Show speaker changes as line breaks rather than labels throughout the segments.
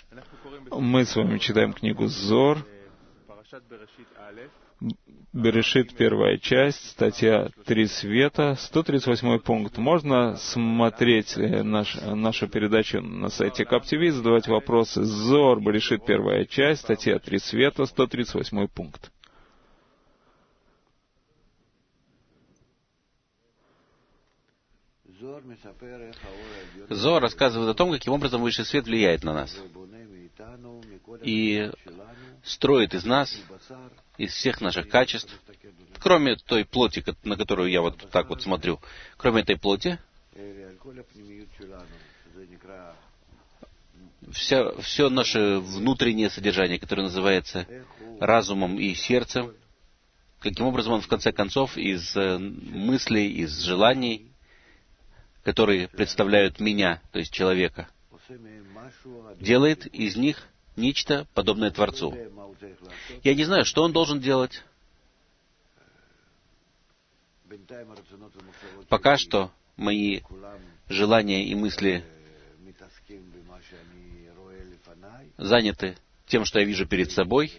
Мы с вами читаем книгу Зор, Берешит, первая часть, статья «Три света», 138 пункт. Можно смотреть нашу передачу на сайте КапТВ, задавать вопросы. Зор, Берешит, первая часть, статья «Три света», 138 пункт.
Зоар рассказывает о том, каким образом высший свет влияет на нас и строит из нас, из всех наших качеств, кроме той плоти, на которую я вот так вот смотрю, кроме этой плоти, все наше внутреннее содержание, которое называется разумом и сердцем, каким образом он в конце концов из мыслей, из желаний, которые представляют меня, то есть человека, делает из них нечто подобное Творцу. Я не знаю, что он должен делать. Пока что мои желания и мысли заняты тем, что я вижу перед собой,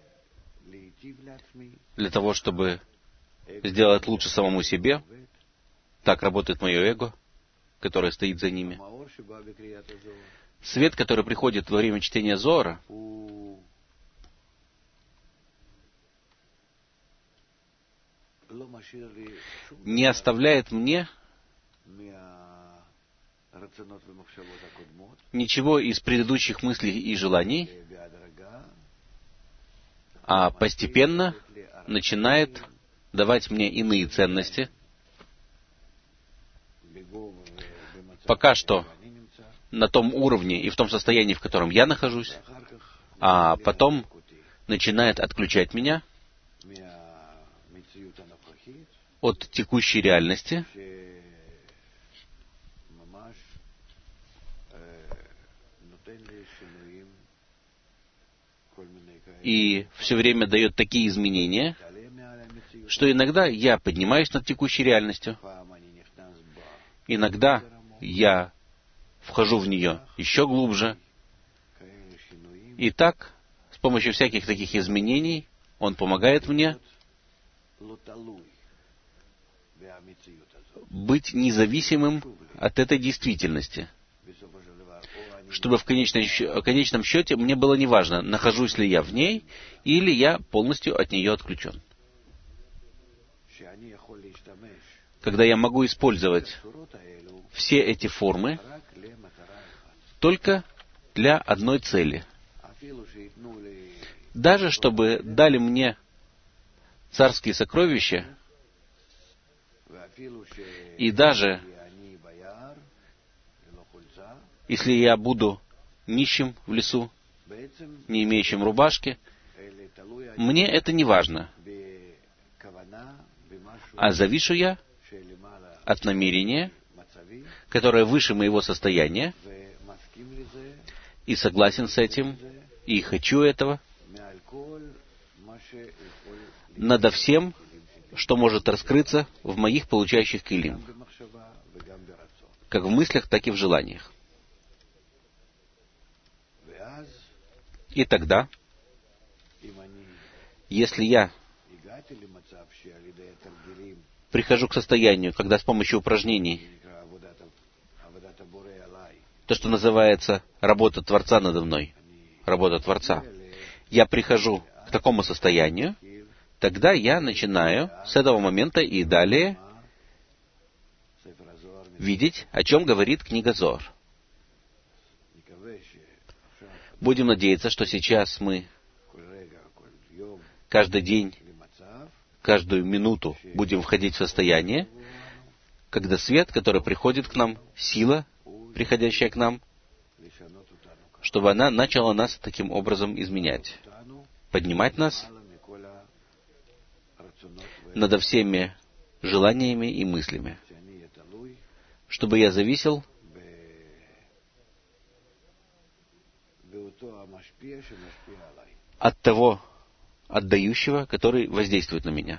для того, чтобы сделать лучше самому себе. Так работает мое эго, которое стоит за ними. Свет, который приходит во время чтения Зоара, не оставляет мне ничего из предыдущих мыслей и желаний, а постепенно начинает давать мне иные ценности. Пока что на том уровне и в том состоянии, в котором я нахожусь, а потом начинает отключать меня от текущей реальности, и все время дает такие изменения, что иногда я поднимаюсь над текущей реальностью, иногда я вхожу в нее еще глубже. И так, с помощью всяких таких изменений, он помогает мне быть независимым от этой действительности, чтобы в конечном счете мне было неважно, нахожусь ли я в ней, или я полностью от нее отключен. Когда я могу использовать все эти формы только для одной цели. Даже чтобы дали мне царские сокровища, и даже если я буду нищим в лесу, не имеющим рубашки, мне это не важно. А завишу я от намерения, которое выше моего состояния, и согласен с этим, и хочу этого, надо всем, что может раскрыться в моих получающих килим, как в мыслях, так и в желаниях. И тогда, если я прихожу к состоянию, когда с помощью упражнений, то, что называется работа Творца надо мной, работа Творца, я прихожу к такому состоянию, тогда я начинаю с этого момента и далее видеть, о чем говорит книга Зоар. Будем надеяться, что сейчас мы каждый день, каждую минуту будем входить в состояние, когда свет, который приходит к нам, сила, приходящая к нам, чтобы она начала нас таким образом изменять, поднимать нас над всеми желаниями и мыслями, чтобы я зависел от того отдающего, который воздействует на меня.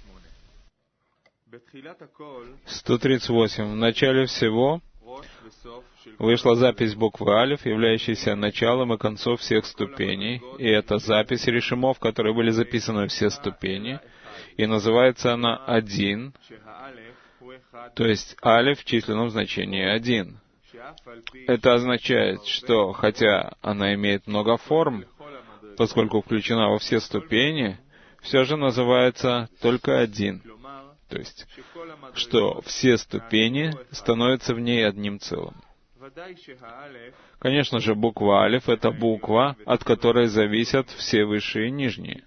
138. В начале всего вышла запись буквы Алиф, являющаяся началом и концом всех ступеней, и это запись решимов, в которой были записаны все ступени, и называется она «Один», то есть Алиф в численном значении «один». Это означает, что, хотя она имеет много форм, поскольку включена во все ступени, все же называется только «один». То есть, что все ступени становятся в ней одним целым. Конечно же, буква Алиф — это буква, от которой зависят все высшие и нижние.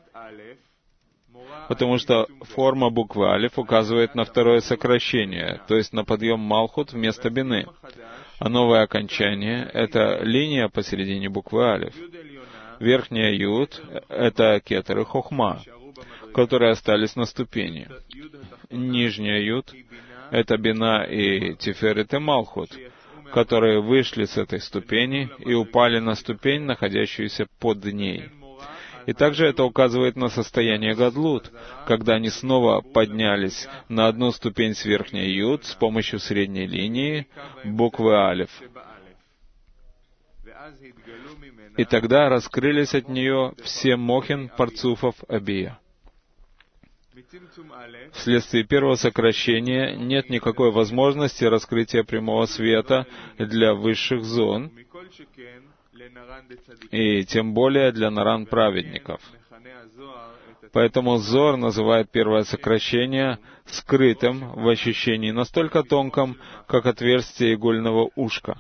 Потому что форма буквы Алиф указывает на второе сокращение, то есть на подъем Малхут вместо Бины. А новое окончание — это линия посередине буквы Алиф. Верхняя Юд — это Кетер и Хохма, которые остались на ступени. Нижняя Юд — это Бина и Тиферет и Малхут, которые вышли с этой ступени и упали на ступень, находящуюся под ней. И также это указывает на состояние Гадлут, когда они снова поднялись на одну ступень с верхней Юд с помощью средней линии буквы Алиф. И тогда раскрылись от нее все мохин парцуфов Абия. Вследствие первого сокращения нет никакой возможности раскрытия прямого света для высших зон, и тем более для наран праведников. Поэтому Зоар называет первое сокращение скрытым в ощущении настолько тонком, как отверстие игольного ушка.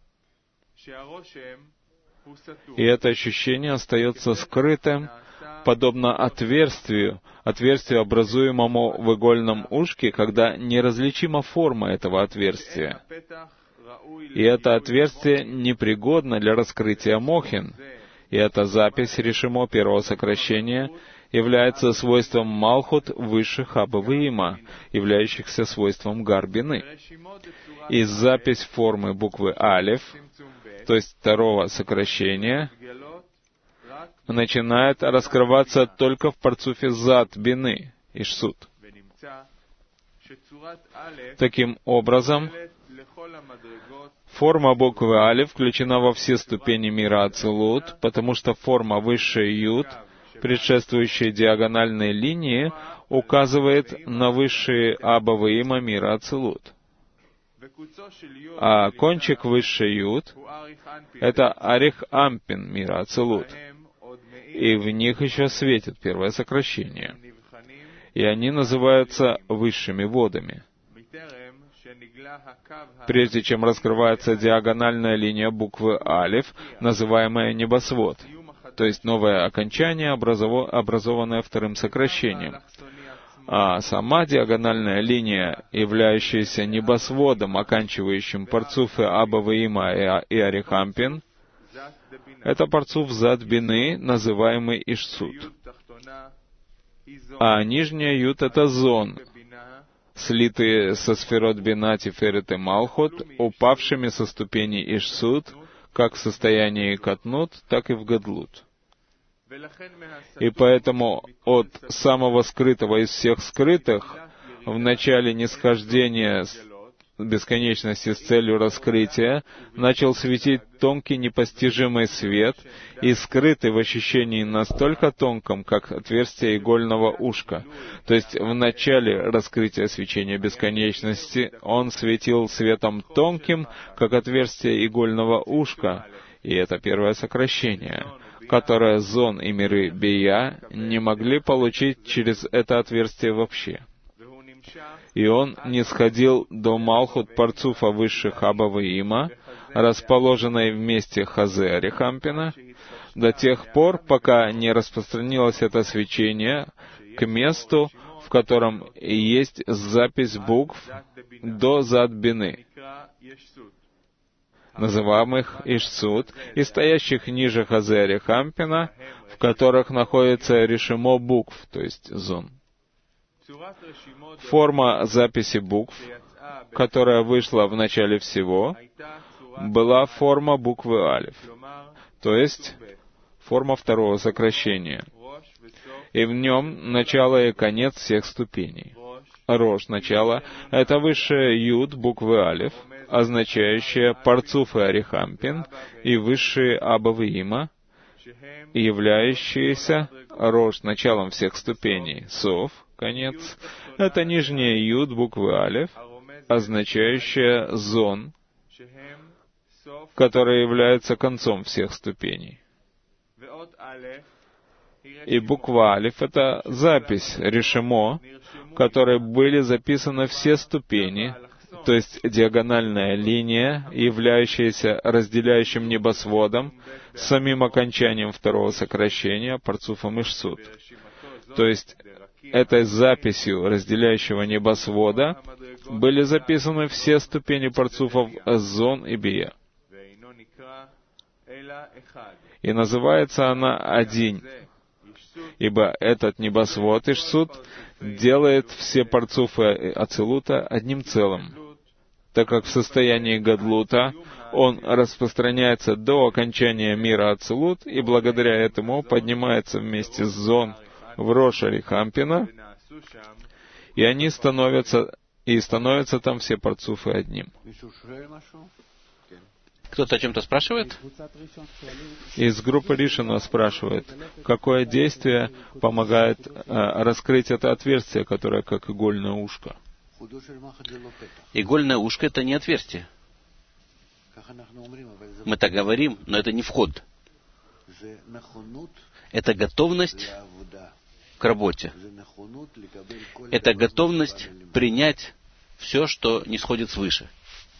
И это ощущение остается скрытым, подобно отверстию, образуемому в игольном ушке, когда неразличима форма этого отверстия. И это отверстие непригодно для раскрытия мохин. И эта запись решимо первого сокращения является свойством Малхут высших Абавиима, являющихся свойством Гарбины. И запись формы буквы Алиф, то есть второго сокращения, начинает раскрываться только в парцуфе Зад Бины, Ишсут. Таким образом, форма буквы Алиф включена во все ступени мира Ацилут, потому что форма высшей Юд, предшествующая диагональной линии, указывает на высшие Абавиима мира Ацилут. А кончик высшей Юд — это Арих Ампин мира Ацилут. И в них еще светит первое сокращение. И они называются высшими водами. Прежде чем раскрывается диагональная линия буквы Алиф, называемая небосвод, то есть новое окончание, образованное вторым сокращением. А сама диагональная линия, являющаяся небосводом, оканчивающим парцуфы Абавиима и Арихампин, это парцуф Зад Бины, называемый Ишсут. А нижняя Юд — это Зон, слитые со сферот Бина, Тиферет и Малхут, упавшими со ступени Ишсут, как в состоянии Катнут, так и в Гадлут. И поэтому от самого скрытого из всех скрытых, в начале нисхождения бесконечности с целью раскрытия, начал светить тонкий непостижимый свет, и скрытый в ощущении настолько тонком, как отверстие игольного ушка. То есть в начале раскрытия свечения бесконечности он светил светом тонким, как отверстие игольного ушка, и это первое сокращение, которое Зон и миры Бия не могли получить через это отверстие вообще. И он нисходил до Малхут парцуфа высших Абавиима, расположенной в месте Хазе Арихампина, до тех пор, пока не распространилось это свечение к месту, в котором есть запись букв до Зад Бины, называемых Ишсут, и стоящих ниже Хазе Арихампина, в которых находится решимо букв, то есть Зон. Форма записи букв, которая вышла в начале всего, была форма буквы Алиф, то есть форма второго сокращения. И в нем начало и конец всех ступеней. Рош, начало, это высшая Юд буквы Алиф, означающее Парцуф и Арихампин, и высшие Аба и Има, являющиеся Рош, началом всех ступеней, Сов, конец, это нижняя Юд буквы Алеф, означающая Зон, которая является концом всех ступеней. И буква Алиф — это запись, решемо, в которой были записаны все ступени, то есть диагональная линия, являющаяся разделяющим небосводом, с самим окончанием второго сокращения, Парцуфом Ишсут. То есть этой записью разделяющего небосвода были записаны все ступени Парцуфов Зон и Бия. И называется она один, ибо этот небосвод Ишсут делает все Парцуфы Ацилута одним целым, так как в состоянии Гадлута он распространяется до окончания мира Ацилут, и благодаря этому поднимается вместе с Зон в Рош Арихампина, и они становятся там все Парцуфы одним.
Кто-то о чем-то спрашивает?
Из группы Ришина спрашивает, какое действие помогает раскрыть это отверстие, которое как игольное ушко?
Игольное ушко — это не отверстие. Мы так говорим, но это не вход. Это готовность к работе. Это готовность принять все, что не сходит свыше.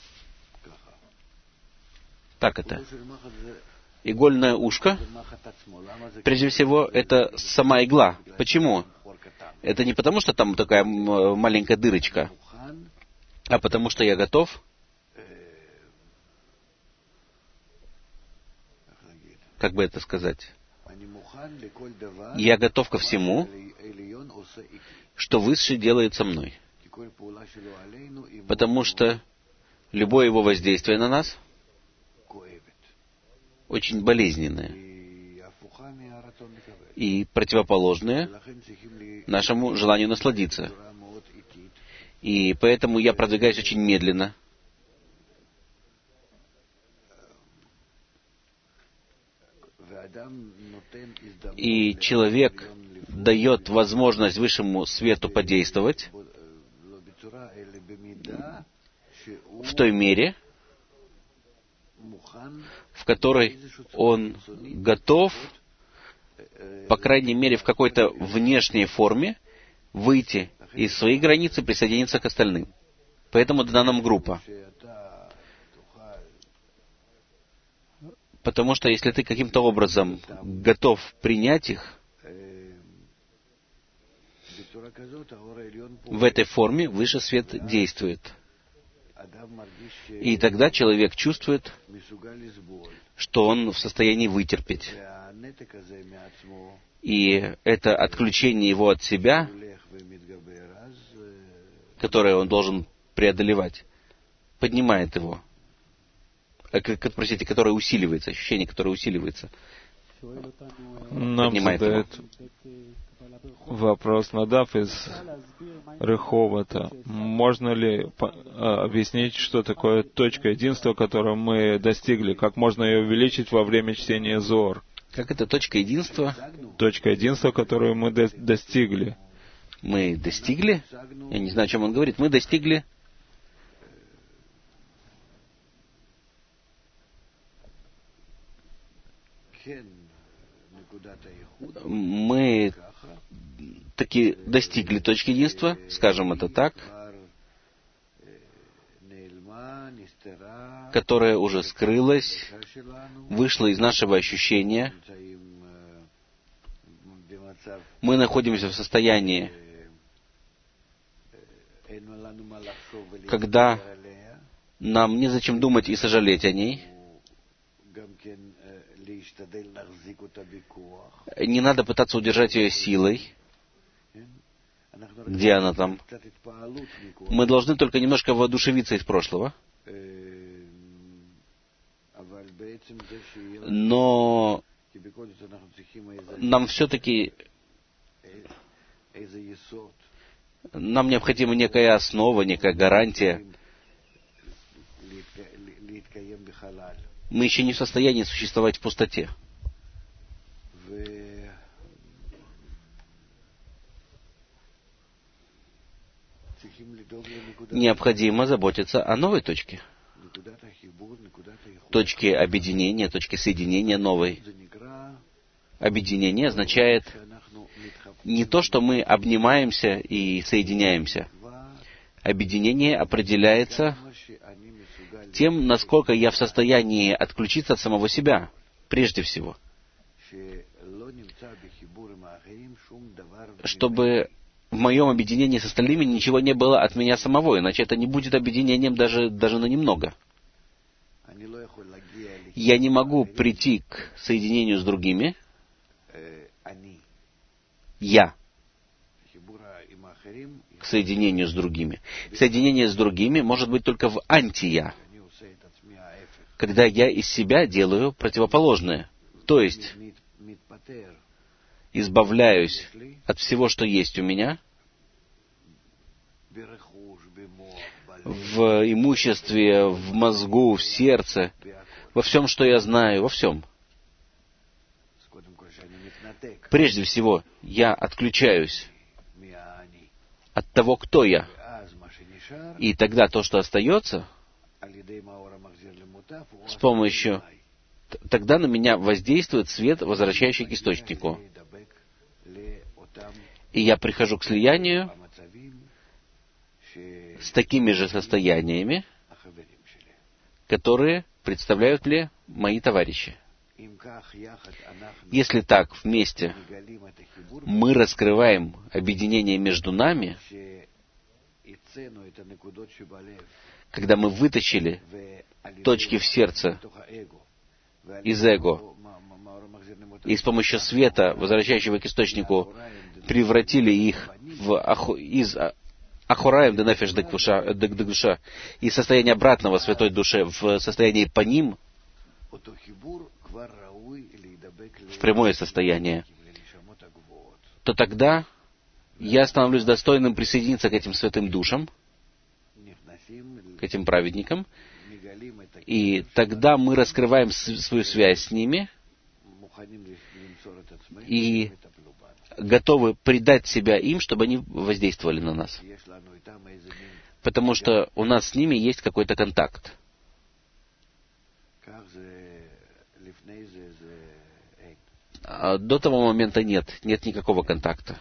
Так это. Игольное ушко, прежде всего, это сама игла. Почему? Это не потому, что там такая маленькая дырочка, а потому что я готов, как бы это сказать, я готов ко всему, что Высший делает со мной. Потому что любое его воздействие на нас очень болезненное и противоположное нашему желанию насладиться. И поэтому я продвигаюсь очень медленно. И человек дает возможность высшему свету подействовать в той мере, в которой он готов, по крайней мере, в какой-то внешней форме, выйти из своей границы и присоединиться к остальным. Поэтому дана нам группа. Потому что если ты каким-то образом готов принять их, в этой форме высший свет действует. И тогда человек чувствует, что он в состоянии вытерпеть. И это отключение его от себя, которое он должен преодолевать, поднимает его. Простите, которое усиливается, ощущение, которое усиливается.
Нам задает вопрос Надав из Реховата. Можно ли объяснить, что такое точка единства, которую мы достигли? Как можно ее увеличить во время чтения Зоар?
Как это точка единства?
Точка единства, которую мы достигли.
Мы достигли? Я не знаю, о чем он говорит. Мы достигли... Мы таки достигли точки единства, скажем это так, которая уже скрылась, вышла из нашего ощущения. Мы находимся в состоянии, когда нам незачем думать и сожалеть о ней. Не надо пытаться удержать ее силой. Где она там? Мы должны только немножко воодушевиться из прошлого. Но нам все-таки необходима некая основа, некая гарантия, Мы еще не в состоянии существовать в пустоте. Необходимо заботиться о новой точке. Точке объединения, точке соединения новой. Объединение означает не то, что мы обнимаемся и соединяемся. Объединение определяется тем, насколько я в состоянии отключиться от самого себя, прежде всего. Чтобы в моем объединении с остальными ничего не было от меня самого, иначе это не будет объединением даже на немного. Я не могу прийти к соединению с другими. Я. К соединению с другими. Соединение с другими может быть только в анти-я. Когда я из себя делаю противоположное. То есть, избавляюсь от всего, что есть у меня, в имуществе, в мозгу, в сердце, во всем, что я знаю, во всем. Прежде всего, я отключаюсь от того, кто я. И тогда то, что остается, с помощью... Тогда на меня воздействует свет, возвращающий к источнику. И я прихожу к слиянию с такими же состояниями, которые представляют ли мои товарищи. Если так, вместе мы раскрываем объединение между нами, когда мы вытащили точки в сердце из эго, и с помощью света, возвращающего к источнику, превратили их из ахураем денефеш дегдуша, из состояния обратного святой душе в состояние по ним, в прямое состояние, то тогда я становлюсь достойным присоединиться к этим святым душам, к этим праведникам, и тогда мы раскрываем свою связь с ними и готовы предать себя им, чтобы они воздействовали на нас. Потому что у нас с ними есть какой-то контакт. А до того момента нет никакого контакта.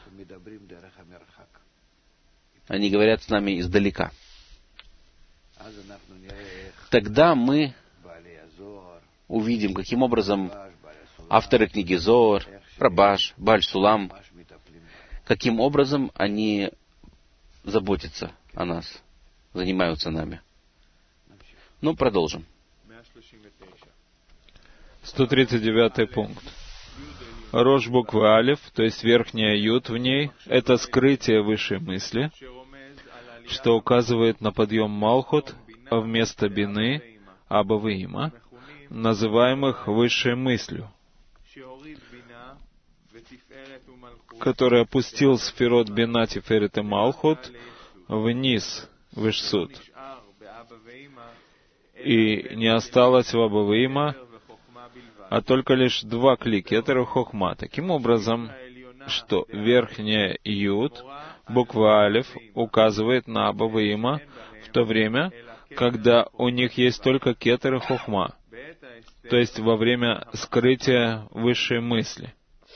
Они говорят с нами издалека. Тогда мы увидим, каким образом авторы книги Зоар, Рабаш, Бааль Сулам, каким образом они заботятся о нас, занимаются нами. Ну, продолжим.
139 пункт. Рош буквы Алеф, то есть верхняя Юд в ней, это скрытие высшей мысли, что указывает на подъем Малхут вместо Бины, Аба Ваима, называемых высшей мыслью, который опустил сферот Бина, Тиферет и Малхут вниз, в Ишсуд, и не осталось в Аба Ваима, а только лишь два кли кетер и хохма. Таким образом, что верхняя Юд, буква Алеф, указывает на Аба Ваима в то время, когда у них есть только кетер и хохма, то есть во время скрытия высшей мысли.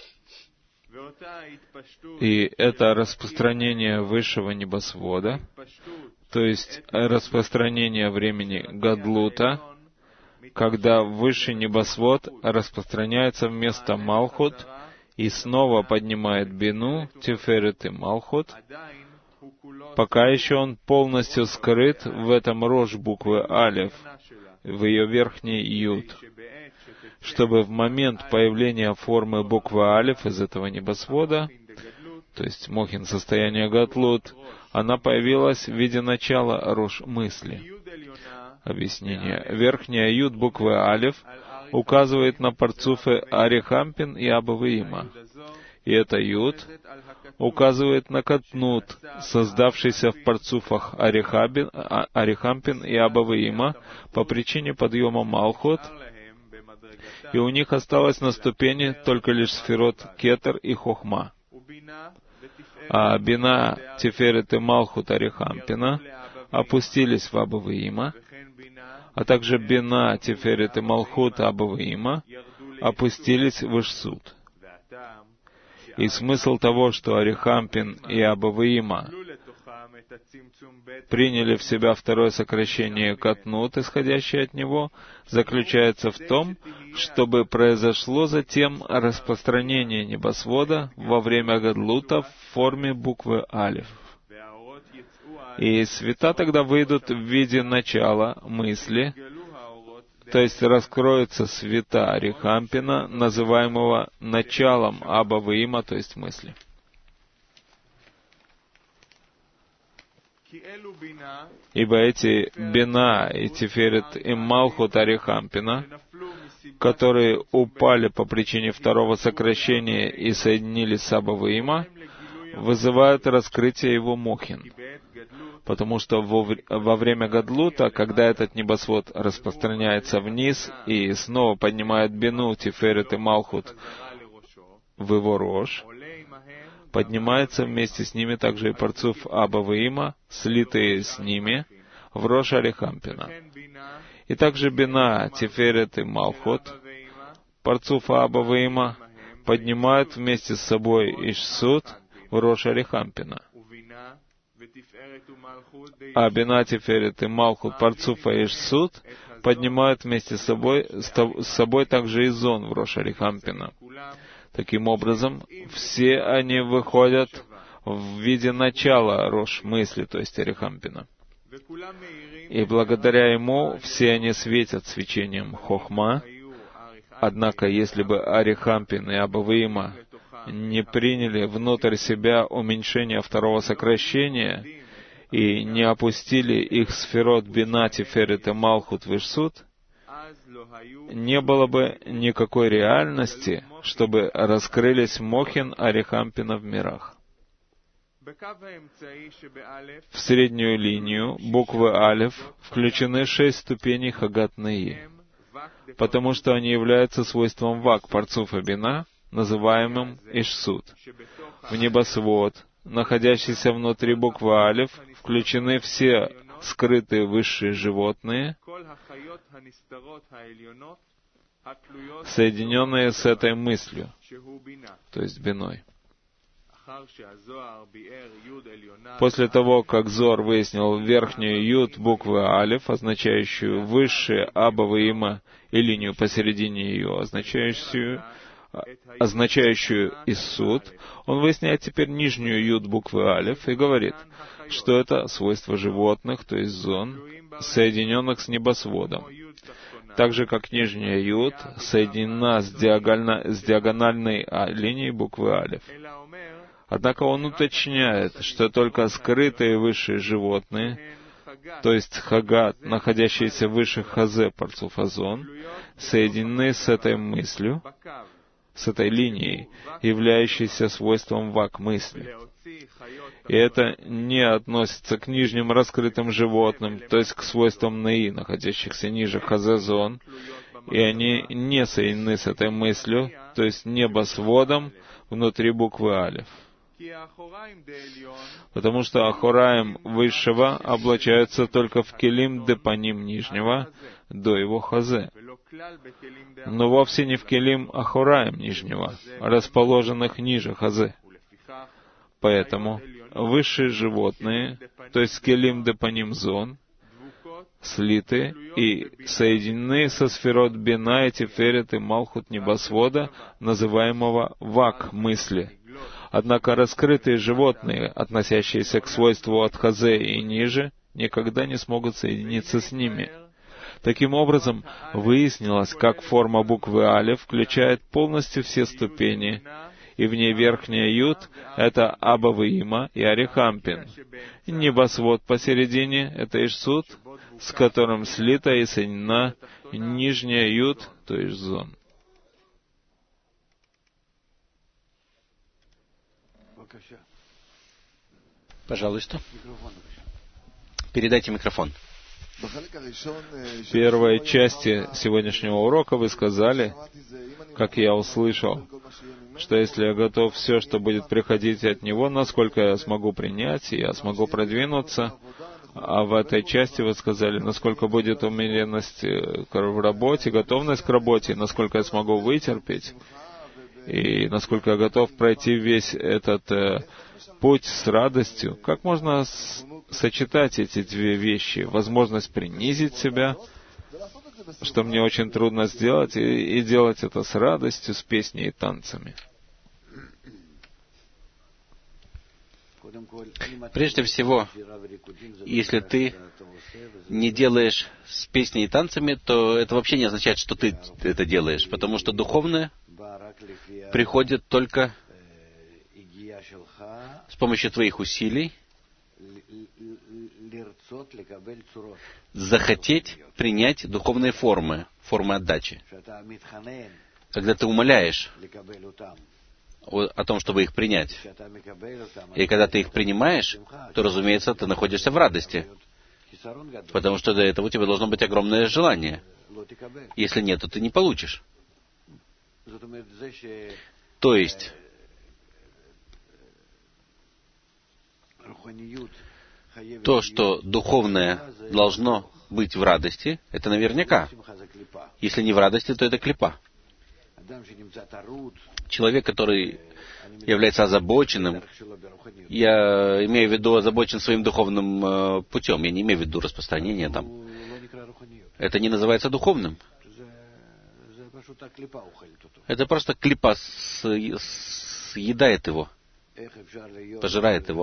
И это распространение высшего небосвода, то есть распространение времени Гадлута, когда высший небосвод распространяется вместо Малхут и снова поднимает Бину, Тиферет и Малхут, пока еще он полностью скрыт в этом Рош буквы Алеф, в ее верхней Юд, чтобы в момент появления формы буквы Алеф из этого небосвода, то есть Мохин состояние Гатлут, она появилась в виде начала Рош мысли. Объяснение. Верхняя Юд буквы Алеф указывает на парцуфы Арихампин и Аба Ваима. И это Юд указывает на Катнут, создавшийся в парцуфах Арихампин и Абаваима по причине подъема Малхут, и у них осталось на ступени только лишь сферот Кетер и Хохма. А Бина, Тиферет и Малхут Арихампина опустились в Абаваима, а также Бина, Тиферет и Малхут Абаваима опустились в Ишсуд. И смысл того, что Арихампин и Абаваима приняли в себя второе сокращение Катнут, исходящее от него, заключается в том, чтобы произошло затем распространение небосвода во время Гадлута в форме буквы Алиф. И света тогда выйдут в виде начала мысли, то есть раскроются света Арихампина, называемого началом Абаваима, то есть мысли. Ибо эти Бина и Тиферет и Малхут Арихампина, которые упали по причине второго сокращения и соединились с Абаваима, вызывают раскрытие его Мохин. Потому что во время Гадлута, когда этот небосвод распространяется вниз и снова поднимает Бину, Тиферет и Малхут в его рож, поднимается вместе с ними также и парцуф Абаваима, слитые с ними, в рож Арихампина. И также Бина, Тиферет и Малхут, парцуфа Абаваима, поднимают вместе с собой Ишсуд в рож Арихампина. А Бина, Тиферет и Малхут, парцуфа Ишсуд, поднимают вместе с собой также и Зон в рож Арихампина. Таким образом, все они выходят в виде начала рож мысли, то есть Арихампина. И благодаря ему все они светят свечением Хохма. Однако, если бы Арихампин и Абаваима не приняли внутрь себя уменьшение второго сокращения и не опустили их сферот Бина, Тиферет и Малхут в Ишсуд, не было бы никакой реальности, чтобы раскрылись Мохин Арихампина в мирах. В среднюю линию буквы Алеф включены 6 ступеней Хагат Неи, потому что они являются свойством Вак Парцуфа Бина, называемым Ишсуд. В небосвод, находящийся внутри буквы Алеф, включены все скрытые высшие животные, соединенные с этой мыслью, то есть Биной. После того, как Зор выяснил верхнюю Юд буквы Алеф, означающую высшее Абаваима, и линию посередине ее, означающую Ишсуд, он выясняет теперь нижнюю Юд буквы Алеф и говорит, что это свойство животных, то есть зон, соединенных с небосводом. Так же, как нижняя Юд соединена с диагональной линией буквы Алеф. Однако он уточняет, что только скрытые высшие животные, то есть Хагат, находящиеся выше Хазе Парцуфазон, соединены с этой мыслью, с этой линией, являющейся свойством Вак мысли. И это не относится к нижним раскрытым животным, то есть к свойствам Неи, находящихся ниже Хазезон, и они не соединены с этой мыслью, то есть небосводом внутри буквы Алеф. Потому что Ахораим высшего облачаются только в келим депаним нижнего до его хазе, но вовсе не в келим Ахораим нижнего, расположенных ниже хазе. Поэтому высшие животные, то есть келим депаним зон, слиты и соединены со сферот Бина и Тиферет и Малхут небосвода, называемого Вак мысли. Однако раскрытые животные, относящиеся к свойству от Хазе и ниже, никогда не смогут соединиться с ними. Таким образом, выяснилось, как форма буквы Алеф включает полностью все ступени, и в ней верхняя Юд — это Абаваима и Арихампин. Небосвод посередине — это Ишсуд, с которым слита и соединена нижняя Юд, то есть Зон.
Пожалуйста. Передайте микрофон.
В первой части сегодняшнего урока вы сказали, как я услышал, что если я готов все, что будет приходить от Него, насколько я смогу принять, я смогу продвинуться. А в этой части вы сказали, насколько будет умеренность в работе, готовность к работе, насколько я смогу вытерпеть, и насколько я готов пройти весь этот путь с радостью. Как можно сочетать эти две вещи? Возможность принизить себя, что мне очень трудно сделать, и делать это с радостью, с песней и танцами.
Прежде всего, если ты не делаешь с песней и танцами, то это вообще не означает, что ты это делаешь, потому что духовное приходит только с помощью твоих усилий захотеть принять духовные формы отдачи. Когда ты умоляешь о том, чтобы их принять, и когда ты их принимаешь, то, разумеется, ты находишься в радости, потому что до этого у тебя должно быть огромное желание. Если нет, то ты не получишь. То есть, то, что духовное должно быть в радости, это наверняка. Если не в радости, то это клипа. Человек, который является озабоченным, я имею в виду озабочен своим духовным путем, я не имею в виду распространение там. Это не называется духовным. Это просто клипа съедает его, пожирает его.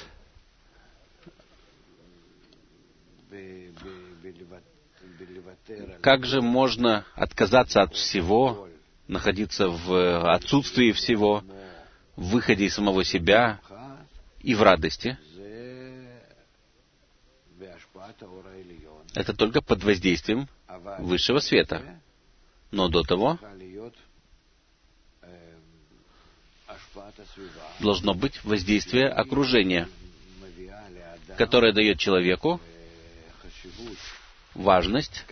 Как же можно отказаться от всего, находиться в отсутствии всего, в выходе из самого себя и в радости? Это только под воздействием высшего света. Но до того должно быть воздействие окружения, которое дает человеку важность,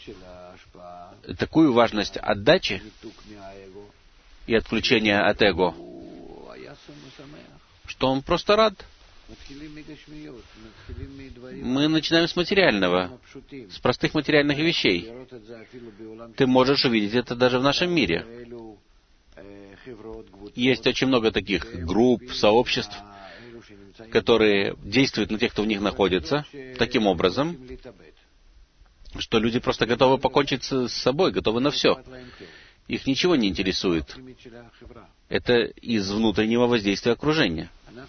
такую важность отдачи и отключения от эго, что он просто рад. Мы начинаем с материального, с простых материальных вещей. Ты можешь увидеть это даже в нашем мире. Есть очень много таких групп, сообществ, которые действуют на тех, кто в них находится, таким образом, что люди просто готовы покончить с собой, готовы на все. Их ничего не интересует. Это из внутреннего воздействия окружения.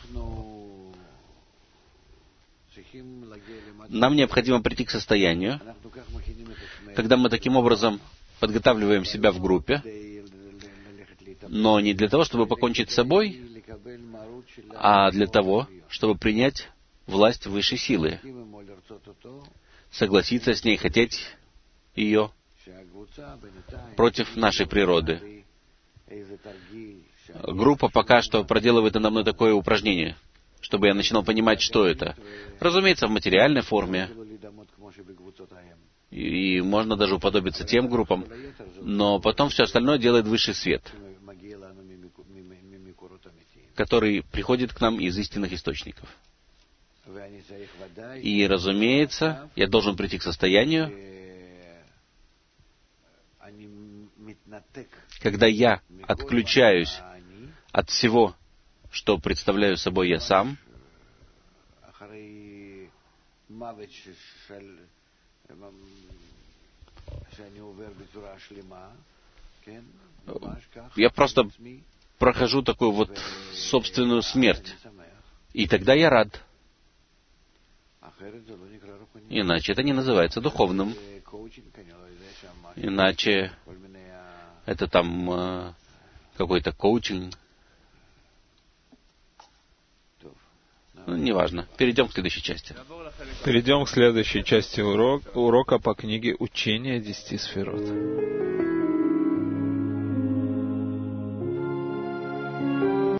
Нам необходимо прийти к состоянию, когда мы таким образом подготавливаем себя в группе, но не для того, чтобы покончить с собой, а для того, чтобы принять власть высшей силы, согласиться с ней, хотеть ее против нашей природы. Группа пока что проделывает надо мной такое упражнение, чтобы я начинал понимать, что это. Разумеется, в материальной форме, и можно даже уподобиться тем группам, но потом все остальное делает высший свет, который приходит к нам из истинных источников. И, разумеется, я должен прийти к состоянию, когда я отключаюсь от всего, что представляю собой я сам, я просто прохожу такую вот собственную смерть. И тогда я рад. Иначе это не называется духовным. Иначе это там какой-то коучинг. Ну, неважно. Перейдем к следующей части.
Перейдем к следующей части урока по книге «Учение 10 сферот».